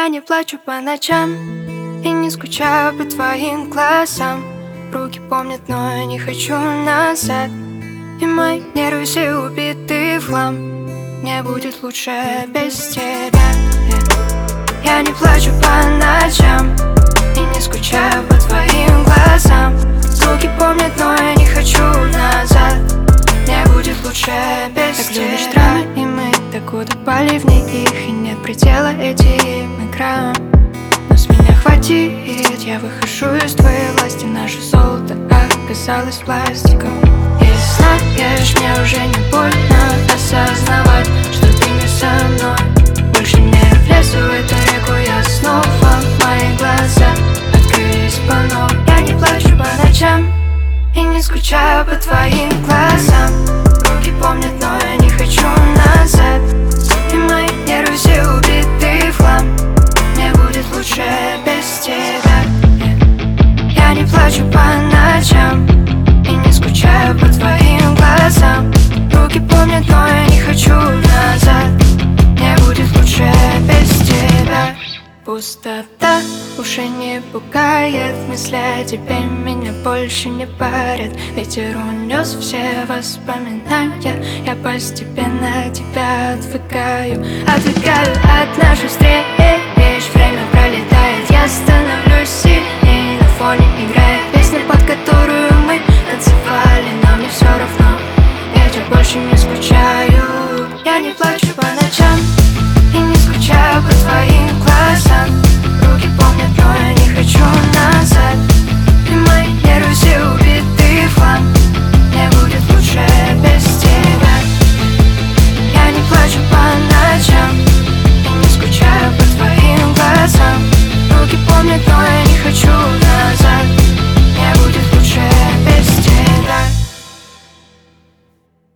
не плачу по ночам и не скучаю по твоим глазам. Руки помнят, но я не хочу назад. И мои нервы все убиты в хлам. Мне будет лучше без тебя. Я не плачу по ночам и не скучаю по твоим глазам. Руки помнят, но я не хочу назад. Мне будет лучше без тебя. Так любишь драмы, и мы так утопали в них, и нет предела этим играм. Но с меня хватит, я выхожу из твоей власти. Наше золото оказалось пластиком. И знаешь, мне уже не больно осознавать, что ты не со мной. Больше не влезу в эту реку я снова. Мои глаза открылись по новой. Я не плачу по ночам и не скучаю по твоим глазам. Руки помнят, но я не хочу назад. И мои нервы все убиты в хлам. Мне будет лучше без тебя. Я не плачу по ночам и не скучаю по твоим глазам. Руки помнят, но я не хочу назад. Мне будет лучше без тебя. Пустота уже не пугает, мысли о тебе меня больше не парят. Ветер унес все воспоминания, я постепенно от тебя отвыкаю от нашей встречи.